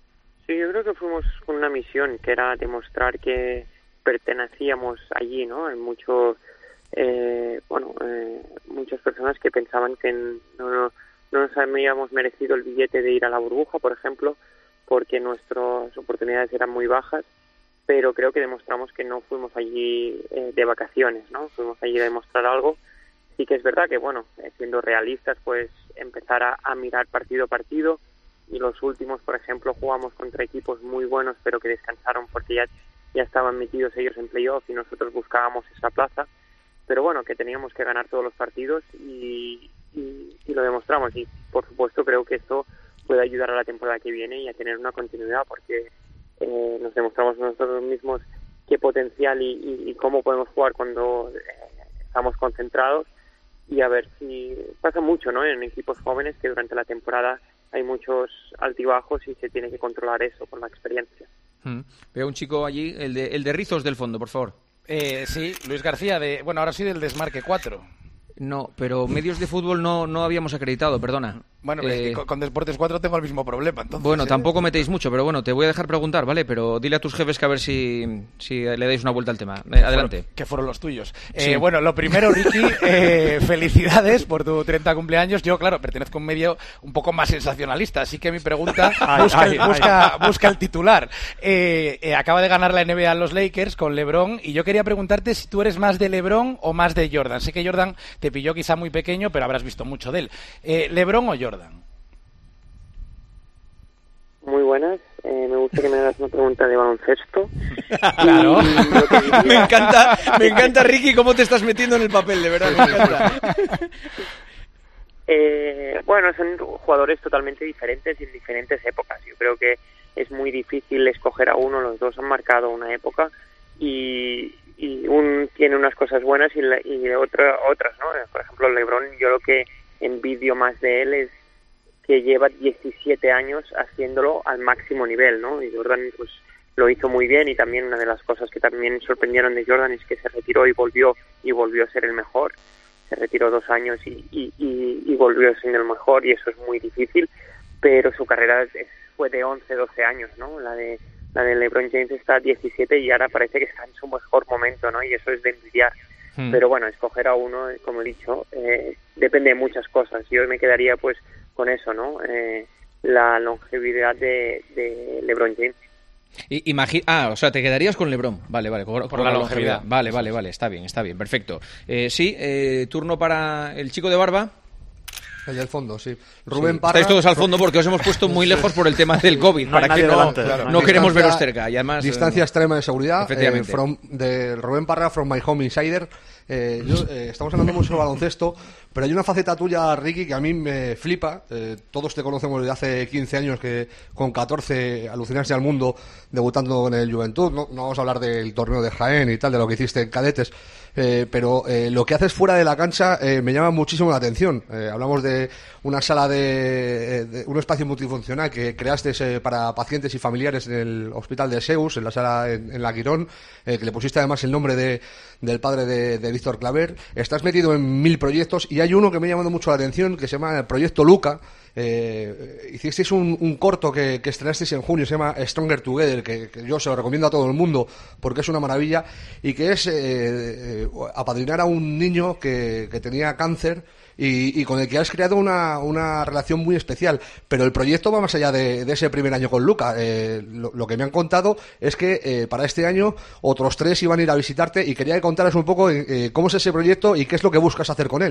Sí, yo creo que fuimos con una misión que era demostrar que pertenecíamos allí, ¿no? Hay mucho, eh, bueno, eh, muchas personas que pensaban que no, no, no nos habíamos merecido el billete de ir a la burbuja, por ejemplo, porque nuestras oportunidades eran muy bajas, pero creo que demostramos que no fuimos allí eh, de vacaciones, ¿no? Fuimos allí a demostrar algo. Sí que es verdad que, bueno, eh, siendo realistas, pues empezar a, a mirar partido a partido, y los últimos, por ejemplo, jugamos contra equipos muy buenos, pero que descansaron porque ya, ya estaban metidos ellos en playoff y nosotros buscábamos esa plaza, pero bueno, que teníamos que ganar todos los partidos y, y, y lo demostramos, y por supuesto creo que esto puede ayudar a la temporada que viene y a tener una continuidad, porque eh, nos demostramos nosotros mismos qué potencial y, y, y cómo podemos jugar cuando eh, estamos concentrados, y a ver si pasa mucho, ¿no?, en equipos jóvenes, que durante la temporada hay muchos altibajos y se tiene que controlar eso con la experiencia. Mm. Veo un chico allí, el de, el de Rizos del fondo, por favor. Eh, sí, Luis García, de bueno, ahora sí del Desmarque cuatro. No, pero medios de fútbol no, no habíamos acreditado, perdona. Bueno, eh, es que con, con Deportes cuatro tengo el mismo problema, entonces. Bueno, ¿eh? tampoco metéis mucho, pero bueno, te voy a dejar preguntar, ¿vale? Pero dile a tus jefes que a ver si, si le dais una vuelta al tema. Eh, adelante. Que fueron los tuyos. Sí. Eh, bueno, lo primero, Ricky, eh, felicidades por tu treinta cumpleaños. Yo, claro, pertenezco a un medio un poco más sensacionalista, así que mi pregunta ay, busca, ay, el, busca, ay. busca el titular. Eh, eh, acaba de ganar la N B A a los Lakers con LeBron, y yo quería preguntarte si tú eres más de LeBron o más de Jordan. Sé que Jordan te pilló quizá muy pequeño, pero habrás visto mucho de él. Eh, ¿LeBron o Jordan? Muy buenas, eh, me gusta que me hagas una pregunta de baloncesto. Claro. Me encanta, me encanta, Ricky, cómo te estás metiendo en el papel, de verdad, me encanta. Eh, bueno, son jugadores totalmente diferentes y en diferentes épocas. Yo creo que es muy difícil escoger a uno, los dos han marcado una época y, y uno tiene unas cosas buenas y, la, y otra, otras, ¿no? Por ejemplo, LeBron, yo lo que envidio más de él es que lleva diecisiete años haciéndolo al máximo nivel, ¿no? Y Jordan pues lo hizo muy bien, y también una de las cosas que también sorprendieron de Jordan es que se retiró y volvió y volvió a ser el mejor. Se retiró dos años y, y, y, y volvió a ser el mejor, y eso es muy difícil, pero su carrera es, fue de once, doce años, ¿no? La de la de LeBron James está a diecisiete y ahora parece que está en su mejor momento, ¿no? Y eso es de envidiar. Hmm. Pero bueno, escoger a uno, como he dicho, eh, depende de muchas cosas. Yo me quedaría pues con eso, ¿no? Eh, la longevidad de, de LeBron James. I, imagi- ah, o sea, te quedarías con LeBron. Vale, vale, por, por la, la longevidad. longevidad. Vale, vale, vale, está bien, está bien, perfecto. Eh, sí, eh, turno para el chico de barba. El del fondo, sí. Rubén sí. Parra. Estáis todos al fondo porque os hemos puesto muy lejos por el tema del COVID, no para que no, delante, claro, no queremos veros cerca. Y además, distancia eh, extrema de seguridad. Efectivamente. Eh, from, de Rubén Parra, From My Home Insider. Eh, yo, eh, estamos hablando mucho de baloncesto, pero hay una faceta tuya, Ricky, que a mí me flipa. Eh, todos te conocemos desde hace quince años, que con catorce alucinaste al mundo debutando con el Juventud. No, no vamos a hablar del torneo de Jaén y tal, de lo que hiciste en cadetes, eh, pero eh, lo que haces fuera de la cancha eh, me llama muchísimo la atención. Eh, hablamos de una sala de, de un espacio multifuncional que creaste eh, para pacientes y familiares en el hospital de Seus, en la sala en, en la Quirón, eh, que le pusiste además el nombre de, del padre de, de Víctor Claver. Estás metido en mil proyectos y hay uno que me ha llamado mucho la atención, que se llama el Proyecto Luca. Eh, hicisteis un, un corto que, que estrenasteis en junio, se llama Stronger Together, que, que yo se lo recomiendo a todo el mundo porque es una maravilla, y que es eh, eh, apadrinar a un niño que, que tenía cáncer y, y con el que has creado una, una relación muy especial. Pero el proyecto va más allá de, de ese primer año con Luca. Eh, lo, lo que me han contado es que eh, para este año otros tres iban a ir a visitarte, y quería que contaras un poco eh, cómo es ese proyecto y qué es lo que buscas hacer con él.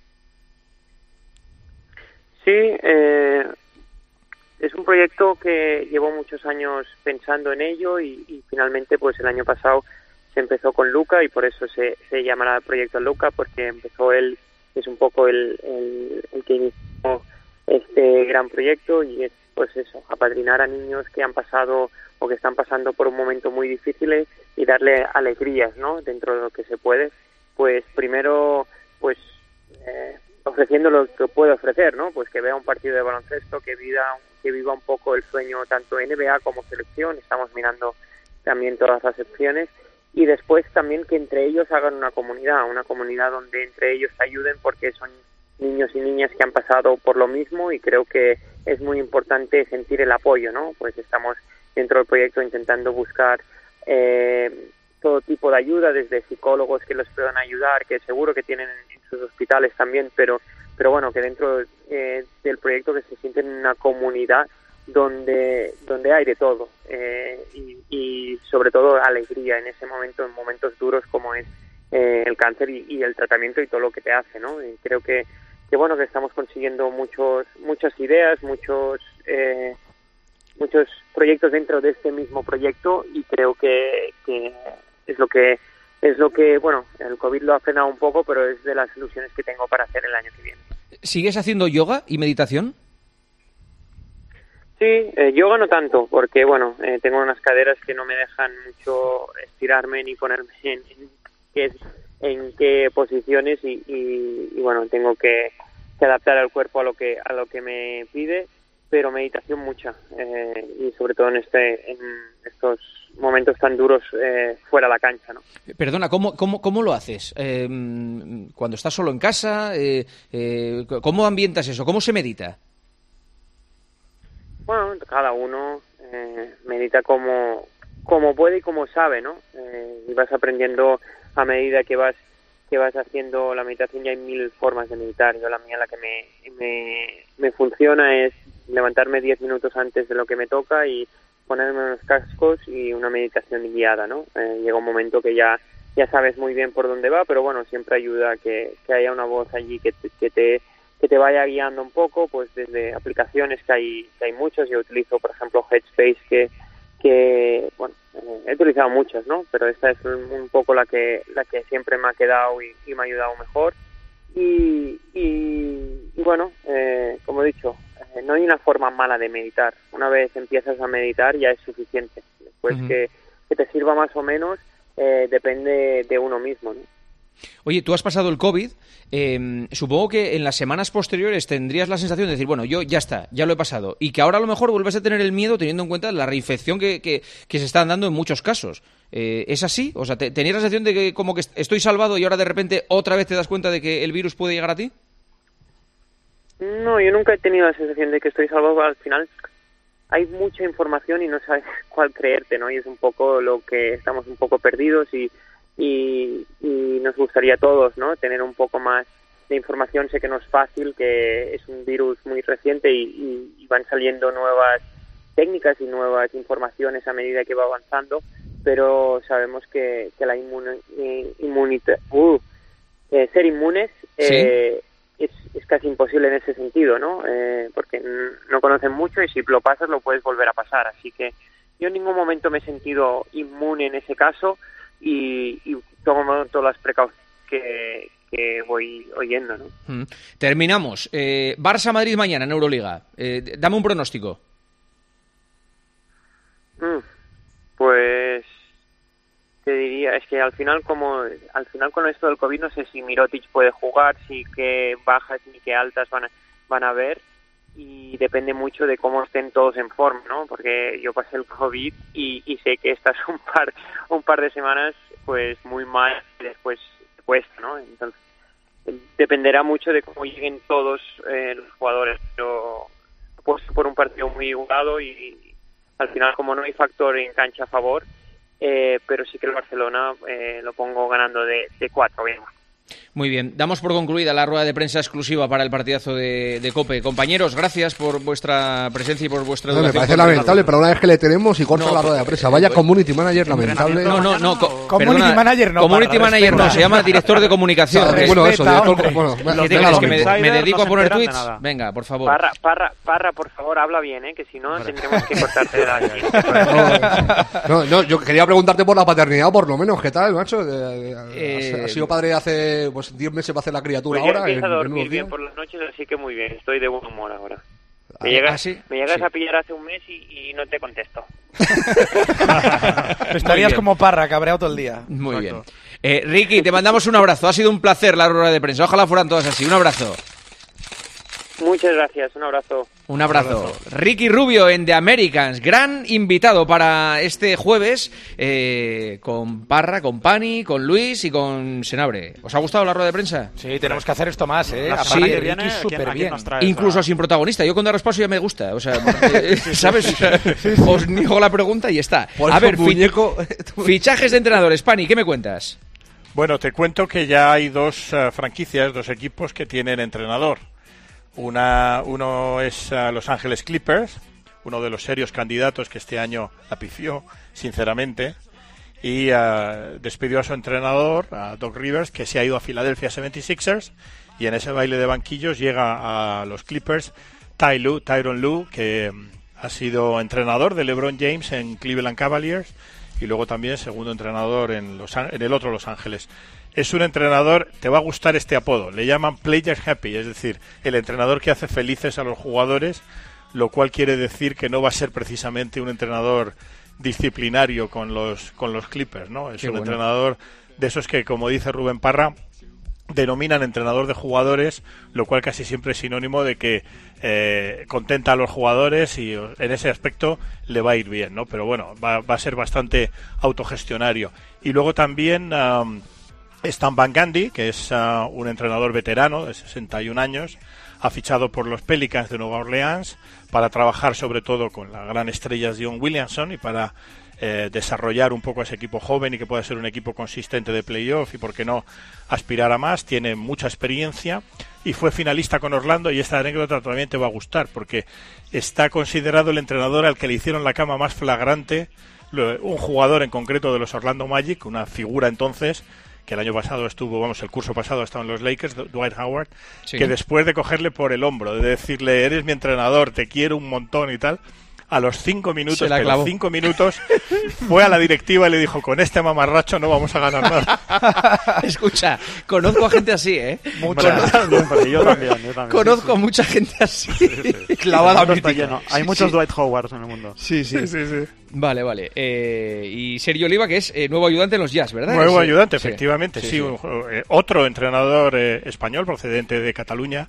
Sí, eh, es un proyecto que llevo muchos años pensando en ello y, y finalmente pues el año pasado se empezó con Luca, y por eso se, se llamará Proyecto Luca, porque empezó él, es un poco el, el, el que inició este gran proyecto, y es pues eso, apadrinar a niños que han pasado o que están pasando por un momento muy difícil y darle alegrías, ¿no? Dentro de lo que se puede, pues primero pues eh, ofreciendo lo que puede ofrecer, ¿no? Pues que vea un partido de baloncesto, que viva, que viva un poco el sueño tanto N B A como selección. Estamos mirando también todas las opciones, y después también que entre ellos hagan una comunidad, una comunidad donde entre ellos se ayuden, porque son niños y niñas que han pasado por lo mismo, y creo que es muy importante sentir el apoyo, ¿no? Pues estamos dentro del proyecto intentando buscar eh, todo tipo de ayuda, desde psicólogos que los puedan ayudar, que seguro que tienen en sus hospitales también, pero pero bueno, que dentro eh, del proyecto que se sienten en una comunidad donde donde hay de todo eh, y, y sobre todo alegría en ese momento, en momentos duros como es eh, el cáncer y, y el tratamiento y todo lo que te hace, ¿no? Y creo que, que bueno, que estamos consiguiendo muchos muchas ideas, muchos eh, muchos proyectos dentro de este mismo proyecto, y creo que, que es lo que es lo que, bueno, el COVID lo ha frenado un poco, pero es de las soluciones que tengo para hacer el año que viene. ¿Sigues haciendo yoga y meditación? Sí, eh, yoga no tanto, porque bueno, eh, tengo unas caderas que no me dejan mucho estirarme ni ponerme en, en, qué, en qué posiciones y, y, y bueno, tengo que, que adaptar al cuerpo a lo que a lo que me pide, pero meditación mucha, eh, y sobre todo en este en estos momentos tan duros eh, fuera de la cancha, ¿no? Perdona, ¿cómo, cómo, cómo lo haces? Eh, cuando estás solo en casa, eh, eh, ¿cómo ambientas eso? ¿Cómo se medita? Bueno, cada uno eh, medita como, como puede y como sabe, ¿no? Eh, y vas aprendiendo a medida que vas que vas haciendo la meditación. Ya hay mil formas de meditar. Yo la mía, la que me, me, me funciona es levantarme diez minutos antes de lo que me toca y ponerme unos cascos y una meditación guiada, ¿no? Eh, llega un momento que ya ya sabes muy bien por dónde va, pero bueno, siempre ayuda que, que haya una voz allí que te, que te que te vaya guiando un poco, pues desde aplicaciones que hay que hay muchas. Yo utilizo, por ejemplo, Headspace, que que bueno, eh, he utilizado muchas, ¿no? Pero esta es un, un poco la que la que siempre me ha quedado y, y me ha ayudado mejor. Y, y, y bueno, eh, como he dicho, eh, no hay una forma mala de meditar. Una vez empiezas a meditar ya es suficiente. Después uh-huh. que, que te sirva más o menos eh, depende de uno mismo, ¿no? Oye, tú has pasado el COVID, eh, supongo que en las semanas posteriores tendrías la sensación de decir, bueno, yo ya está, ya lo he pasado, y que ahora a lo mejor vuelves a tener el miedo teniendo en cuenta la reinfección que, que, que se están dando en muchos casos. Eh, ¿Es así? O sea, te, ¿tenías la sensación de que como que estoy salvado y ahora de repente otra vez te das cuenta de que el virus puede llegar a ti? No, yo nunca he tenido la sensación de que estoy salvado. Al final hay mucha información y no sabes cuál creerte, ¿no? Y es un poco lo que estamos un poco perdidos y Y, y nos gustaría a todos, ¿no?, tener un poco más de información. Sé que no es fácil, que es un virus muy reciente y, y, y van saliendo nuevas técnicas y nuevas informaciones a medida que va avanzando, pero sabemos que, que la inmun, inmunidad, uh, eh, ser inmunes eh, ¿Sí? es, es casi imposible en ese sentido, ¿no? Eh, porque no conocen mucho y si lo pasas lo puedes volver a pasar. Así que yo en ningún momento me he sentido inmune en ese caso. Y, y tomo todas las precauciones que, que voy oyendo, ¿no? Mm. Terminamos. Eh, Barça-Madrid mañana en Euroliga. Eh, dame un pronóstico. Mm. Pues te diría, es que al final como al final con esto del COVID no sé si Mirotic puede jugar, si qué bajas ni qué altas van a, van a haber. Y depende mucho de cómo estén todos en forma, ¿no? Porque yo pasé el COVID y, y sé que estas un par un par de semanas pues muy mal y después cuesta, ¿no? Entonces dependerá mucho de cómo lleguen todos eh, los jugadores. Yo apuesto por un partido muy igualado y, y al final como no hay factor en cancha a favor, eh, pero sí que el Barcelona eh, lo pongo ganando de, de cuatro, bien. Muy bien, damos por concluida la rueda de prensa exclusiva para el partidazo de, de COPE. Compañeros, gracias por vuestra presencia y por vuestra no, educación. Me parece lamentable, pero una vez que le tenemos y corta no, la rueda de prensa. Vaya community manager lamentable. No, no, no. Co community perdona, manager no. Community Parra, manager no, se llama director de comunicación. O sea, bueno, eso, director, bueno, ¿Qué te crees, que me, me dedico a poner tweets? Venga, por favor. Parra, Parra, Parra, por favor, habla bien, ¿eh? Que si no tendremos que cortarte de aquí. No, no, yo quería preguntarte por la paternidad, por lo menos, ¿qué tal, macho? De, de, eh, has sido padre hace pues diez meses, va a hacer la criatura pues ahora. Empieza a dormir bien por las noches, así que muy bien, estoy de buen humor ahora. Me llegas, ¿Ah, sí? me llegas sí. a pillar hace un mes y, y no te contesto. Estarías como Parra, cabreado todo el día. Muy Exacto. bien. Eh, Ricky, te mandamos un abrazo. Ha sido un placer la rueda de prensa. Ojalá fueran todas así. Un abrazo. Muchas gracias, un abrazo. Un abrazo. Ricky Rubio en The Americans, gran invitado para este jueves, eh, con Parra, con Pani, con Luis y con Senabre. ¿Os ha gustado la rueda de prensa? Sí, tenemos que hacer esto más, ¿eh? La Sí, semana que Ricky viene, súper bien. Incluso sin protagonista. Yo con Dar Espacio ya me gusta. O sea, eh, ¿sabes? Os niego la pregunta y está. A ver, muñeco... fichajes de entrenadores. Pani, ¿qué me cuentas? Bueno, te cuento que ya hay dos uh, franquicias, dos equipos que tienen entrenador. Una, uno es uh, Los Ángeles Clippers, uno de los serios candidatos que este año la pifió, sinceramente, y uh, despidió a su entrenador, a Doc Rivers, que se ha ido a Philadelphia setenta y seis ers, y en ese baile de banquillos llega a los Clippers Ty Lue, Tyronn Lue, que um, ha sido entrenador de LeBron James en Cleveland Cavaliers, y luego también segundo entrenador en, los, en el otro Los Ángeles. Es un entrenador, te va a gustar este apodo, le llaman Player Happy, es decir, el entrenador que hace felices a los jugadores, lo cual quiere decir que no va a ser precisamente un entrenador disciplinario con los con los Clippers, ¿no? Es Qué un bueno. entrenador de esos que, como dice Rubén Parra, denominan entrenador de jugadores, lo cual casi siempre es sinónimo de que eh, contenta a los jugadores y en ese aspecto le va a ir bien, ¿no? Pero bueno, va, va a ser bastante autogestionario. Y luego también um, Stan Van Gundy, que es uh, un entrenador veterano de sesenta y un años, ha fichado por los Pelicans de Nueva Orleans para trabajar sobre todo con la gran estrella Zion Williamson y para eh, desarrollar un poco ese equipo joven y que pueda ser un equipo consistente de playoff y, por qué no, aspirar a más. Tiene mucha experiencia y fue finalista con Orlando, y esta anécdota también te va a gustar porque está considerado el entrenador al que le hicieron la cama más flagrante, un jugador en concreto de los Orlando Magic, una figura entonces, que el año pasado estuvo, vamos, el curso pasado estaba en los Lakers, Dwight Howard, Sí. que después de cogerle por el hombro, de decirle, eres mi entrenador, te quiero un montón y tal, a los cinco minutos, Se la pero clavó. cinco minutos, fue a la directiva y le dijo, con este mamarracho no vamos a ganar nada. Escucha, conozco a gente así, ¿eh? Mucha. Yo también, porque yo también, yo también. Conozco a mucha gente así. Clavada Clavada está mítica. lleno. Hay Sí, muchos sí. Dwight Howards en el mundo. Sí, sí. Vale, vale. Eh, y Sergio Oliva, que es eh, nuevo ayudante en los Jazz, ¿verdad? Nuevo Es, eh, ayudante, sí. efectivamente, sí. Sí, sí. un- eh, otro entrenador eh, español procedente de Cataluña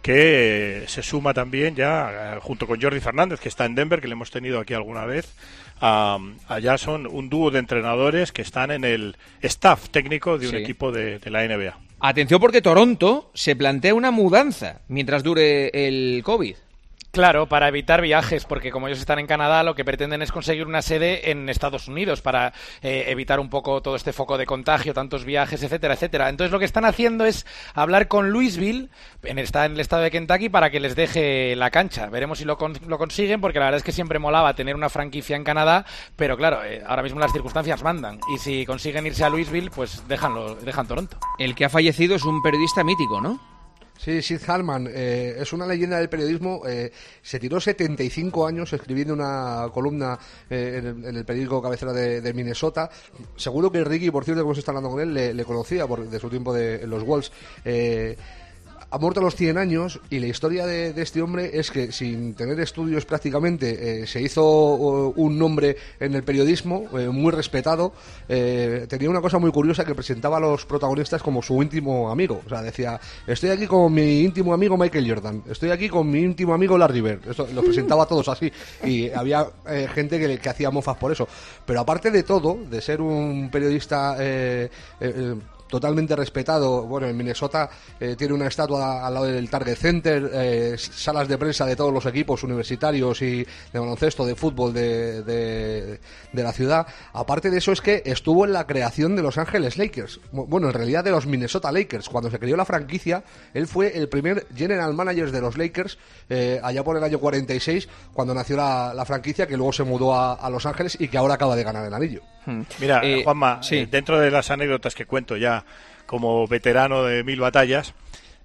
que eh, se suma también ya, eh, junto con Jordi Fernández, que está en Denver, que le hemos tenido aquí alguna vez. Um, allá son un dúo de entrenadores que están en el staff técnico de un Sí. equipo de, de la N B A. Atención, porque Toronto se plantea una mudanza mientras dure el COVID. Claro, para evitar viajes, porque como ellos están en Canadá, lo que pretenden es conseguir una sede en Estados Unidos para eh, evitar un poco todo este foco de contagio, tantos viajes, etcétera, etcétera. Entonces lo que están haciendo es hablar con Louisville, en el, está en el estado de Kentucky, para que les deje la cancha. Veremos si lo, con- lo consiguen, porque la verdad es que siempre molaba tener una franquicia en Canadá, pero claro, eh, ahora mismo las circunstancias mandan. Y si consiguen irse a Louisville, pues déjanlo, dejan Toronto. El que ha fallecido es un periodista mítico, ¿no? Sí, Sid Harman eh, es una leyenda del periodismo. Eh, se tiró setenta y cinco años escribiendo una columna eh, en, el, en el periódico cabecera de, de Minnesota. Seguro que Ricky, por cierto, que hemos estado hablando con él, le, le conocía por, de su tiempo de, en los Wolves. Eh, ha muerto a los cien años y la historia de, de este hombre es que, sin tener estudios prácticamente, eh, se hizo uh, un nombre en el periodismo, eh, muy respetado. Eh, tenía una cosa muy curiosa, que presentaba a los protagonistas como su íntimo amigo. O sea, decía, estoy aquí con mi íntimo amigo Michael Jordan, estoy aquí con mi íntimo amigo Larry Bird. Esto los presentaba a todos así, y había eh, gente que, que hacía mofas por eso. Pero aparte de todo, de ser un periodista eh, eh, totalmente respetado, bueno, en Minnesota eh, tiene una estatua al lado del Target Center, eh, salas de prensa de todos los equipos universitarios y de baloncesto, de fútbol de, de, de la ciudad. Aparte de eso, es que estuvo en la creación de Los Ángeles Lakers, bueno, en realidad de los Minnesota Lakers. Cuando se creó la franquicia, él fue el primer general manager de los Lakers, eh, allá por el año cuarenta y seis, cuando nació la, la franquicia, que luego se mudó a, a Los Ángeles y que ahora acaba de ganar el anillo. Mira, Eh, Juanma, sí. eh, dentro de las anécdotas que cuento ya como veterano de mil batallas,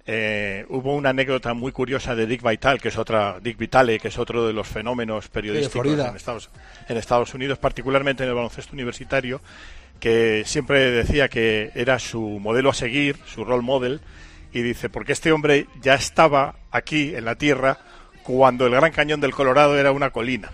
eh, hubo una anécdota muy curiosa de Dick Vitale, que es otra, Dick Vitale, que es otro de los fenómenos periodísticos Florida. en Estados, en Estados Unidos, particularmente en el baloncesto universitario, que siempre decía que era su modelo a seguir, su role model, y dice, porque este hombre ya estaba aquí en la tierra cuando el Gran Cañón del Colorado era una colina.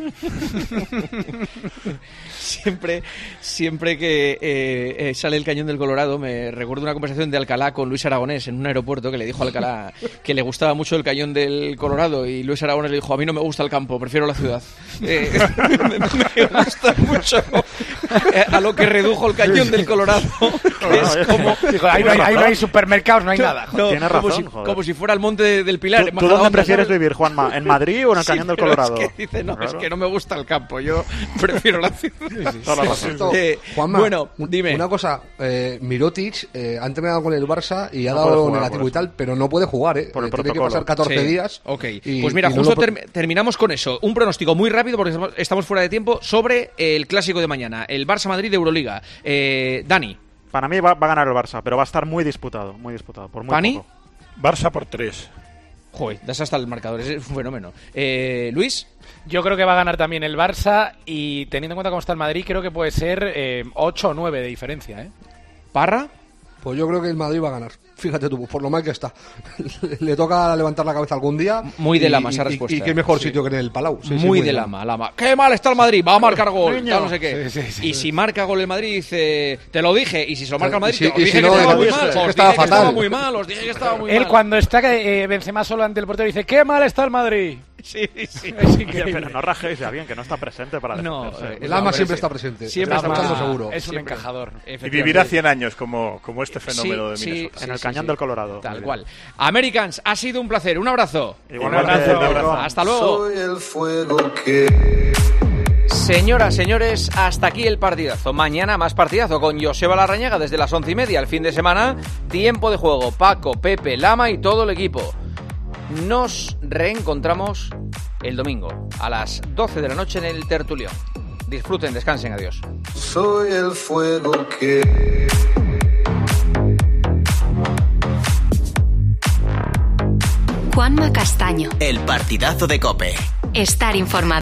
Siempre, siempre que eh, eh, sale el Cañón del Colorado, me recuerdo una conversación de Alcalá con Luis Aragonés en un aeropuerto, que le dijo a Alcalá que le gustaba mucho el Cañón del Colorado, y Luis Aragonés le dijo: a mí no me gusta el campo, prefiero la ciudad. Eh, me gusta mucho eh, a lo que redujo el Cañón del Colorado, que es como... Dijo, ahí, no hay, ahí no hay supermercados, no hay nada. No, Tienes como, razón, si, joder. como si fuera el monte de, del Pilar. ¿Tú, ¿tú dónde prefieres vivir, Juanma? ¿En Madrid o en el Sí, Cañón del pero Colorado? Es que dice, no, Claro. es que no me gusta el campo, yo prefiero la ciudad. Sí, Toda la razón. Esto, Eh, Juanma, bueno, un- dime. Una cosa, eh, Mirotic eh, ha entrenado con el Barça y ha No puede dado jugar, negativo por y tal, pero no puede jugar, ¿eh? Por el Eh, Tiene que protocolo. pasar catorce Sí. días. Ok, y- pues mira, y no justo lo pro- term- terminamos con eso. Un pronóstico muy rápido, porque estamos- estamos fuera de tiempo, sobre el clásico de mañana, el Barça-Madrid de Euroliga. Eh, Dani. Para mí va, va a ganar el Barça, pero va a estar muy disputado, muy disputado, por muy ¿Pani? poco. Barça por tres. Joder, das hasta el marcador, es un fenómeno. Eh, Luis. Yo creo que va a ganar también el Barça, y teniendo en cuenta cómo está el Madrid, creo que puede ser eh, ocho o nueve de diferencia, ¿eh? ¿Parra? Pues yo creo que el Madrid va a ganar. Fíjate tú, por lo mal que está. Le toca levantar la cabeza algún día. Muy de y- Lama esa y- respuesta. Y qué mejor Sí. sitio que en el Palau. Sí, sí, muy de Lama, Lama. ¡Qué mal está el Madrid! Va a marcar gol. Niño. Tal, no sé qué. Sí, sí, sí. Y si marca gol el Madrid, dice: te lo dije. Y si se lo marca el Madrid, Y si- te lo y dije si que no, estaba dice, muy "Es mal. que Os dije estaba que estaba fatal". muy mal. Os dije que estaba muy Él mal. cuando está eh, Benzema solo ante el portero dice: ¡qué mal está el Madrid! Sí, sí. Es Oye, increíble. pero no rajéis de alguien que no está presente para No, defenderse. eh, Lama no, siempre sí. está presente. Siempre está está escuchando presente. seguro. Es un Siempre. encajador. Y vivirá cien años como, como este fenómeno Sí, de sí, Minnesota. En el sí, Cañón sí. del Colorado. Tal cual. Americans, ha sido un placer. Un abrazo. Igualmente, Un abrazo. un abrazo. Hasta luego. Soy el fuego que... Señoras, señores, hasta aquí el partidazo. Mañana más partidazo con Joseba Larrañaga desde las once y media. El fin de semana, tiempo de juego. Paco, Pepe, Lama y todo el equipo. Nos reencontramos el domingo a las doce de la noche en el Tertulión. Disfruten, descansen, adiós. Soy el fuego que... Juanma Castaño. El partidazo de COPE. Estar informado.